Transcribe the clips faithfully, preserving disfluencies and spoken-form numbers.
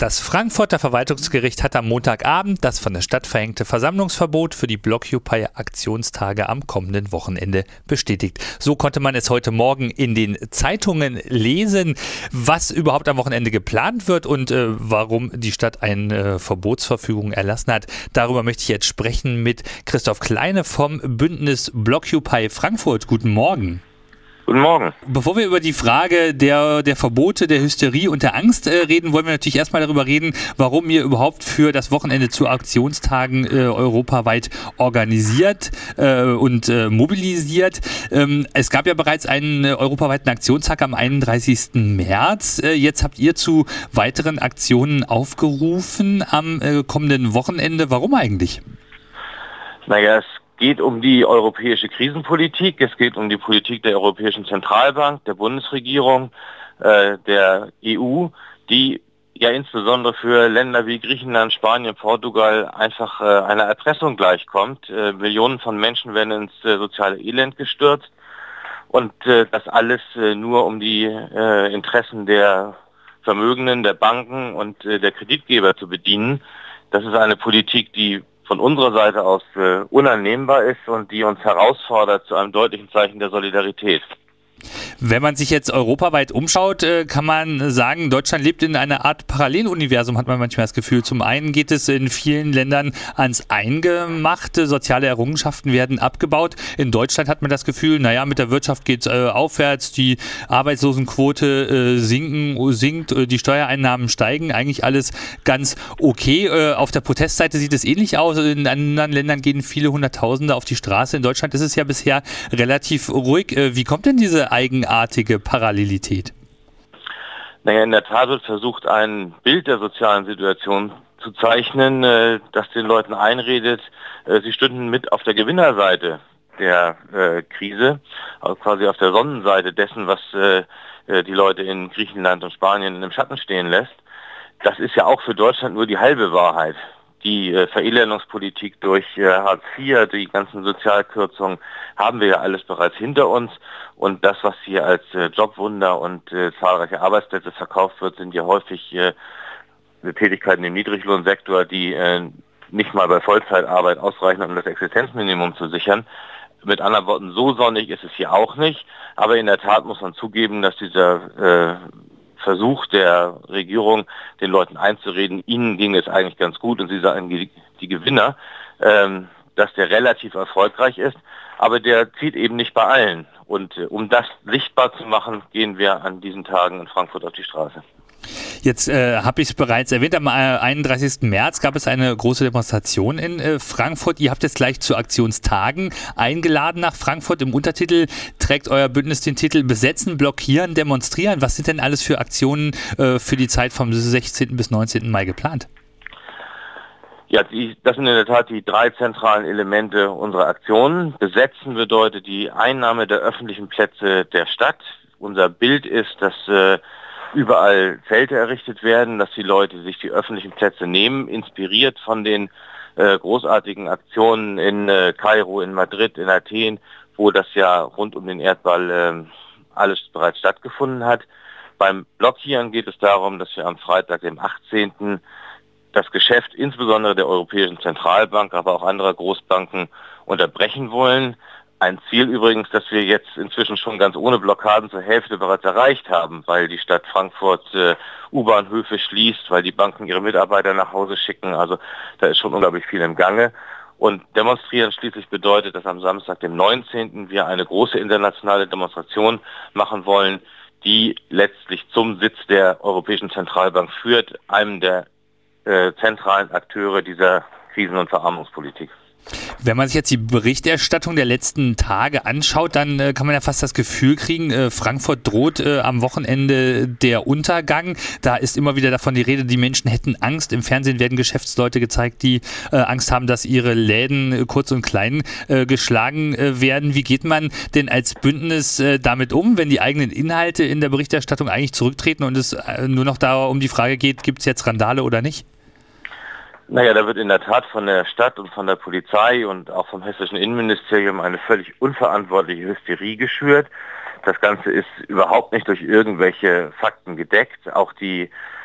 Das Frankfurter Verwaltungsgericht hat am Montagabend das von der Stadt verhängte Versammlungsverbot für die Blockupy-Aktionstage am kommenden Wochenende bestätigt. So konnte man es heute Morgen in den Zeitungen lesen, was überhaupt am Wochenende geplant wird und äh, warum die Stadt eine Verbotsverfügung erlassen hat. Darüber möchte ich jetzt sprechen mit Christoph Kleine vom Bündnis Blockupy Frankfurt. Guten Morgen. Guten Morgen. Bevor wir über die Frage der, der Verbote, der Hysterie und der Angst äh, reden, wollen wir natürlich erstmal darüber reden, warum ihr überhaupt für das Wochenende zu Aktionstagen äh, europaweit organisiert äh, und äh, mobilisiert. Ähm, es gab ja bereits einen äh, europaweiten Aktionstag am einunddreißigsten März. Äh, jetzt habt ihr zu weiteren Aktionen aufgerufen am äh, kommenden Wochenende. Warum eigentlich? Naja, es geht um die europäische Krisenpolitik, es geht um die Politik der Europäischen Zentralbank, der Bundesregierung, äh, der E U, die ja insbesondere für Länder wie Griechenland, Spanien, Portugal einfach äh, einer Erpressung gleichkommt. Äh, Millionen von Menschen werden ins äh, soziale Elend gestürzt und äh, das alles äh, nur um die äh, Interessen der Vermögenden, der Banken und äh, der Kreditgeber zu bedienen. Das ist eine Politik, die von unserer Seite aus äh, unannehmbar ist und die uns herausfordert zu einem deutlichen Zeichen der Solidarität. Wenn man sich jetzt europaweit umschaut, kann man sagen, Deutschland lebt in einer Art Paralleluniversum, hat man manchmal das Gefühl. Zum einen geht es in vielen Ländern ans Eingemachte, soziale Errungenschaften werden abgebaut. In Deutschland hat man das Gefühl, naja, mit der Wirtschaft geht es äh, aufwärts, die Arbeitslosenquote äh, sinken, sinkt, äh, die Steuereinnahmen steigen, eigentlich alles ganz okay. Äh, auf der Protestseite sieht es ähnlich aus. In anderen Ländern gehen viele Hunderttausende auf die Straße. In Deutschland ist es ja bisher relativ ruhig. Äh, wie kommt denn diese eigenartige Parallelität? Naja, in der Tat wird versucht, ein Bild der sozialen Situation zu zeichnen, das den Leuten einredet, sie stünden mit auf der Gewinnerseite der äh, Krise, also quasi auf der Sonnenseite dessen, was äh, die Leute in Griechenland und Spanien im Schatten stehen lässt. Das ist ja auch für Deutschland nur die halbe Wahrheit. Die äh, Verelendungspolitik durch äh, Hartz vier, die ganzen Sozialkürzungen haben wir ja alles bereits hinter uns. Und das, was hier als äh, Jobwunder und äh, zahlreiche Arbeitsplätze verkauft wird, sind ja häufig äh, Tätigkeiten im Niedriglohnsektor, die äh, nicht mal bei Vollzeitarbeit ausreichen, um das Existenzminimum zu sichern. Mit anderen Worten, so sonnig ist es hier auch nicht. Aber in der Tat muss man zugeben, dass dieser äh, Versuch der Regierung, den Leuten einzureden, ihnen ging es eigentlich ganz gut und sie seien die, die Gewinner, ähm, dass der relativ erfolgreich ist, aber der zieht eben nicht bei allen. Und äh, um das sichtbar zu machen, gehen wir an diesen Tagen in Frankfurt auf die Straße. Jetzt äh, habe ich es bereits erwähnt, am einunddreißigsten März gab es eine große Demonstration in äh, Frankfurt. Ihr habt jetzt gleich zu Aktionstagen eingeladen nach Frankfurt. Im Untertitel trägt euer Bündnis den Titel Besetzen, Blockieren, Demonstrieren. Was sind denn alles für Aktionen äh, für die Zeit vom sechzehnten bis neunzehnten Mai geplant? Ja, die, das sind in der Tat die drei zentralen Elemente unserer Aktionen. Besetzen bedeutet die Einnahme der öffentlichen Plätze der Stadt. Unser Bild ist, dass äh, überall Zelte errichtet werden, dass die Leute sich die öffentlichen Plätze nehmen, inspiriert von den äh, großartigen Aktionen in äh, Kairo, in Madrid, in Athen, wo das ja rund um den Erdball äh, alles bereits stattgefunden hat. Beim Blockieren geht es darum, dass wir am Freitag, dem achtzehnten das Geschäft insbesondere der Europäischen Zentralbank, aber auch anderer Großbanken unterbrechen wollen. Ein Ziel übrigens, das wir jetzt inzwischen schon ganz ohne Blockaden zur Hälfte bereits erreicht haben, weil die Stadt Frankfurt äh, U-Bahnhöfe schließt, weil die Banken ihre Mitarbeiter nach Hause schicken. Also da ist schon unglaublich viel im Gange. Und demonstrieren schließlich bedeutet, dass am Samstag, dem neunzehnten wir eine große internationale Demonstration machen wollen, die letztlich zum Sitz der Europäischen Zentralbank führt, einem der äh, zentralen Akteure dieser Krisen- und Verarmungspolitik. Wenn man sich jetzt die Berichterstattung der letzten Tage anschaut, dann äh, kann man ja fast das Gefühl kriegen, äh, Frankfurt droht äh, am Wochenende der Untergang. Da ist immer wieder davon die Rede, die Menschen hätten Angst. Im Fernsehen werden Geschäftsleute gezeigt, die äh, Angst haben, dass ihre Läden äh, kurz und klein äh, geschlagen äh, werden. Wie geht man denn als Bündnis äh, damit um, wenn die eigenen Inhalte in der Berichterstattung eigentlich zurücktreten und es äh, nur noch da um die Frage geht, gibt es jetzt Randale oder nicht? Naja, da wird in der Tat von der Stadt und von der Polizei und auch vom hessischen Innenministerium eine völlig unverantwortliche Hysterie geschürt. Das Ganze ist überhaupt nicht durch irgendwelche Fakten gedeckt. Auch die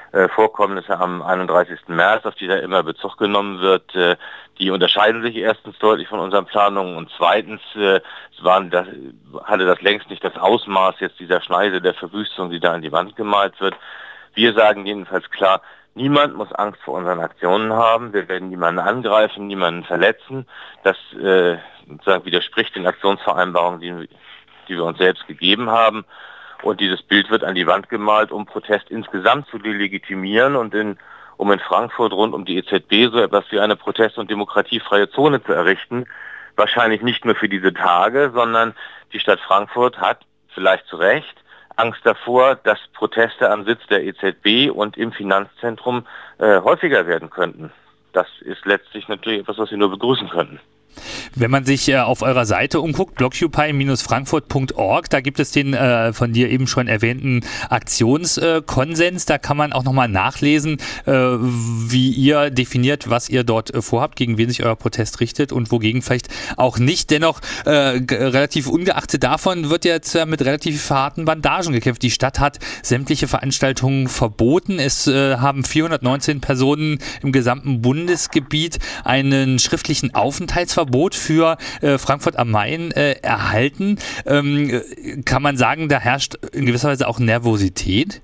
äh, Vorkommnisse am einunddreißigsten März, auf die da immer Bezug genommen wird, äh, die unterscheiden sich erstens deutlich von unseren Planungen und zweitens äh, es waren das, hatte das längst nicht das Ausmaß jetzt dieser Schneise der Verwüstung, die da an die Wand gemalt wird. Wir sagen jedenfalls klar, niemand muss Angst vor unseren Aktionen haben. Wir werden niemanden angreifen, niemanden verletzen. Das äh, sozusagen widerspricht den Aktionsvereinbarungen, die, die wir uns selbst gegeben haben. Und dieses Bild wird an die Wand gemalt, um Protest insgesamt zu delegitimieren und in, um in Frankfurt rund um die E Z B so etwas wie eine protest- und demokratiefreie Zone zu errichten. Wahrscheinlich nicht nur für diese Tage, sondern die Stadt Frankfurt hat, vielleicht zu Recht, Angst davor, dass Proteste am Sitz der E Z B und im Finanzzentrum äh, häufiger werden könnten. Das ist letztlich natürlich etwas, was wir nur begrüßen könnten. Wenn man sich äh, auf eurer Seite umguckt, blockupy Bindestrich frankfurt Punkt org, da gibt es den äh, von dir eben schon erwähnten Aktionskonsens. Da kann man auch nochmal nachlesen, äh, wie ihr definiert, was ihr dort äh, vorhabt, gegen wen sich euer Protest richtet und wogegen vielleicht auch nicht. Dennoch, äh, g- relativ ungeachtet davon, wird jetzt äh, mit relativ harten Bandagen gekämpft. Die Stadt hat sämtliche Veranstaltungen verboten. Es äh, haben vierhundertneunzehn Personen im gesamten Bundesgebiet einen schriftlichen Aufenthaltsverbot für äh, Frankfurt am Main äh, erhalten. Ähm, kann man sagen, da herrscht in gewisser Weise auch Nervosität?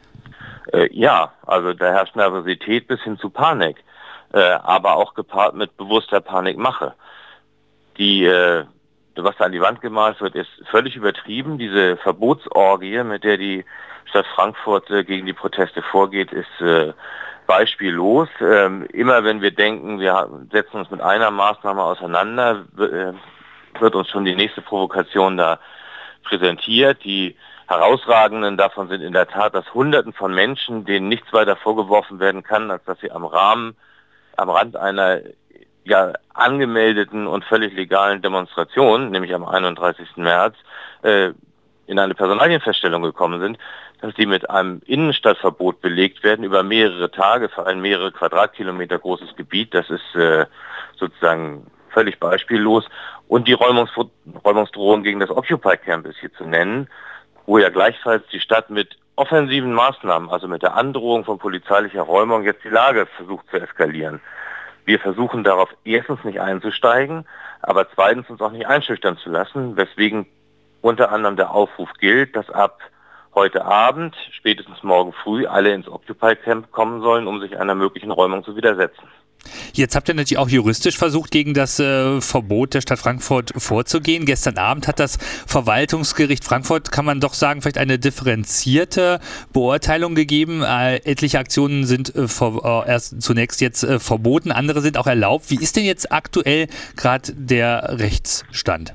Äh, ja, also da herrscht Nervosität bis hin zu Panik, äh, aber auch gepaart mit bewusster Panikmache. Die, äh, was da an die Wand gemalt wird, ist völlig übertrieben. Diese Verbotsorgie, mit der die Stadt Frankfurt äh, gegen die Proteste vorgeht, ist äh, beispiellos. Ähm, immer wenn wir denken, wir setzen uns mit einer Maßnahme auseinander, w- äh, wird uns schon die nächste Provokation da präsentiert. Die herausragenden davon sind in der Tat, dass Hunderten von Menschen, denen nichts weiter vorgeworfen werden kann, als dass sie am Rahmen, am Rand einer ja angemeldeten und völlig legalen Demonstration, nämlich am einunddreißigsten März, äh, in eine Personalienfeststellung gekommen sind, dass die mit einem Innenstadtverbot belegt werden über mehrere Tage für ein mehrere Quadratkilometer großes Gebiet. Das ist äh, sozusagen völlig beispiellos. Und die Räumungs- Räumungsdrohung gegen das Occupy Camp ist hier zu nennen, wo ja gleichfalls die Stadt mit offensiven Maßnahmen, also mit der Androhung von polizeilicher Räumung, jetzt die Lage versucht zu eskalieren. Wir versuchen darauf erstens nicht einzusteigen, aber zweitens uns auch nicht einschüchtern zu lassen, weswegen unter anderem der Aufruf gilt, dass ab heute Abend, spätestens morgen früh, alle ins Occupy Camp kommen sollen, um sich einer möglichen Räumung zu widersetzen. Jetzt habt ihr natürlich auch juristisch versucht, gegen das äh, Verbot der Stadt Frankfurt vorzugehen. Gestern Abend hat das Verwaltungsgericht Frankfurt, kann man doch sagen, vielleicht eine differenzierte Beurteilung gegeben. Äh, etliche Aktionen sind äh, vor, äh, erst zunächst jetzt äh, verboten, andere sind auch erlaubt. Wie ist denn jetzt aktuell gerade der Rechtsstand?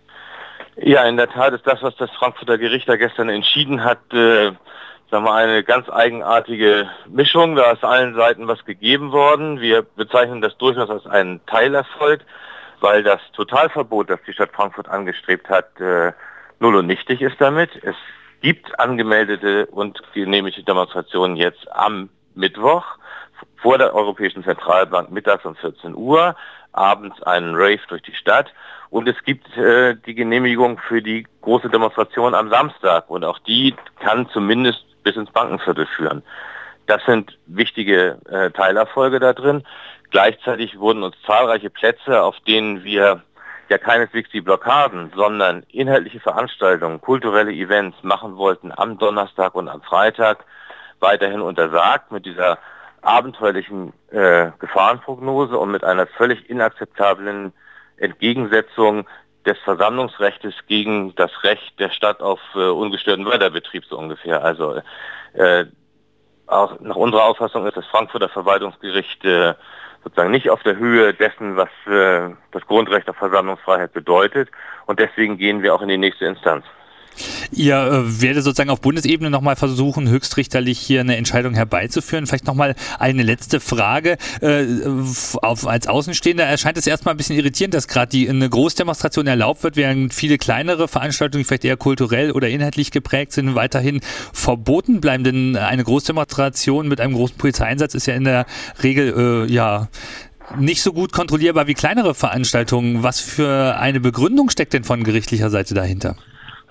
Ja, in der Tat ist das, was das Frankfurter Gericht da gestern entschieden hat, äh, sagen wir, eine ganz eigenartige Mischung. Da ist allen Seiten was gegeben worden. Wir bezeichnen das durchaus als einen Teilerfolg, weil das Totalverbot, das die Stadt Frankfurt angestrebt hat, äh, null und nichtig ist damit. Es gibt angemeldete und genehmigte Demonstrationen jetzt am Mittwoch vor der Europäischen Zentralbank mittags um vierzehn Uhr, abends einen Rave durch die Stadt. Und es gibt äh, die Genehmigung für die große Demonstration am Samstag. Und auch die kann zumindest bis ins Bankenviertel führen. Das sind wichtige äh, Teilerfolge da drin. Gleichzeitig wurden uns zahlreiche Plätze, auf denen wir ja keineswegs die Blockaden, sondern inhaltliche Veranstaltungen, kulturelle Events machen wollten am Donnerstag und am Freitag, weiterhin untersagt mit dieser abenteuerlichen äh, Gefahrenprognose und mit einer völlig inakzeptablen Entgegensetzung des Versammlungsrechts gegen das Recht der Stadt auf äh, ungestörten Förderbetrieb so ungefähr. Also äh, auch nach unserer Auffassung ist das Frankfurter Verwaltungsgericht äh, sozusagen nicht auf der Höhe dessen, was äh, das Grundrecht auf Versammlungsfreiheit bedeutet. Und deswegen gehen wir auch in die nächste Instanz. Ihr äh, werdet sozusagen auf Bundesebene nochmal versuchen, höchstrichterlich hier eine Entscheidung herbeizuführen. Vielleicht nochmal eine letzte Frage. Äh, auf, als Außenstehender erscheint es erstmal ein bisschen irritierend, dass gerade die eine Großdemonstration erlaubt wird, während viele kleinere Veranstaltungen, die vielleicht eher kulturell oder inhaltlich geprägt sind, weiterhin verboten bleiben. Denn eine Großdemonstration mit einem großen Polizeieinsatz ist ja in der Regel äh, ja nicht so gut kontrollierbar wie kleinere Veranstaltungen. Was für eine Begründung steckt denn von gerichtlicher Seite dahinter?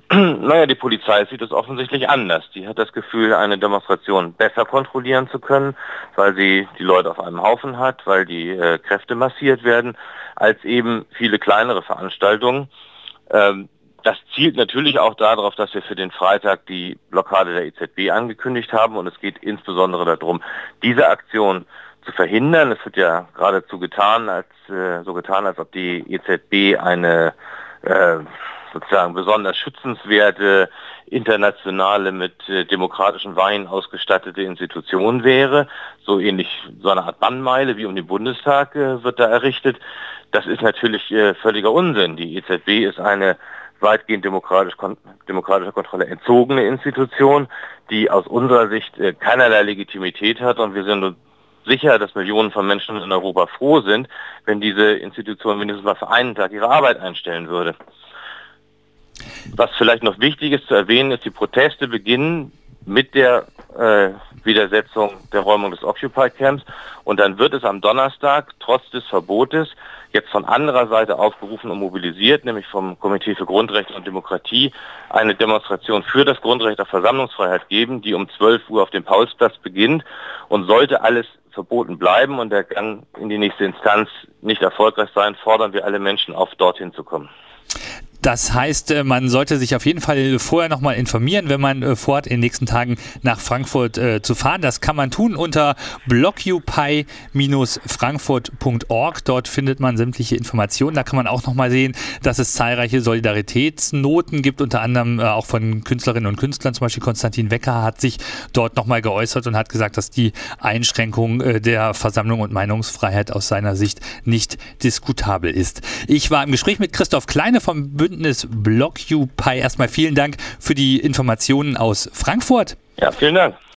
Naja, die Polizei sieht es offensichtlich anders. Die hat das Gefühl, eine Demonstration besser kontrollieren zu können, weil sie die Leute auf einem Haufen hat, weil die äh, Kräfte massiert werden, als eben viele kleinere Veranstaltungen. Ähm, das zielt natürlich auch darauf, dass wir für den Freitag die Blockade der E Z B angekündigt haben, und es geht insbesondere darum, diese Aktion zu verhindern. Es wird ja geradezu getan, als äh, so getan, als ob die E Z B eine äh, sozusagen besonders schützenswerte, internationale, mit äh, demokratischen Weihen ausgestattete Institution wäre. So ähnlich, so eine Art Bannmeile wie um den Bundestag äh, wird da errichtet. Das ist natürlich äh, völliger Unsinn. Die E Z B ist eine weitgehend demokratisch kon- demokratischer Kontrolle entzogene Institution, die aus unserer Sicht äh, keinerlei Legitimität hat, und wir sind uns sicher, dass Millionen von Menschen in Europa froh sind, wenn diese Institution mindestens mal für einen Tag ihre Arbeit einstellen würde. Was vielleicht noch wichtig ist zu erwähnen, ist, die Proteste beginnen mit der äh, Widersetzung der Räumung des Occupy Camps, und dann wird es am Donnerstag trotz des Verbotes jetzt von anderer Seite aufgerufen und mobilisiert, nämlich vom Komitee für Grundrechte und Demokratie, eine Demonstration für das Grundrecht auf Versammlungsfreiheit geben, die um zwölf Uhr auf dem Paulsplatz beginnt, und sollte alles verboten bleiben und der Gang in die nächste Instanz nicht erfolgreich sein, fordern wir alle Menschen auf, dorthin zu kommen. Das heißt, man sollte sich auf jeden Fall vorher nochmal informieren, wenn man vorhat, in den nächsten Tagen nach Frankfurt äh, zu fahren. Das kann man tun unter blockupy Bindestrich frankfurt Punkt org. Dort findet man sämtliche Informationen. Da kann man auch nochmal sehen, dass es zahlreiche Solidaritätsnoten gibt, unter anderem äh, auch von Künstlerinnen und Künstlern. Zum Beispiel Konstantin Wecker hat sich dort nochmal geäußert und hat gesagt, dass die Einschränkung äh, der Versammlung und Meinungsfreiheit aus seiner Sicht nicht diskutabel ist. Ich war im Gespräch mit Christoph Kleine vom Bündnis Blockupy. Erstmal vielen Dank für die Informationen aus Frankfurt. Ja, vielen Dank.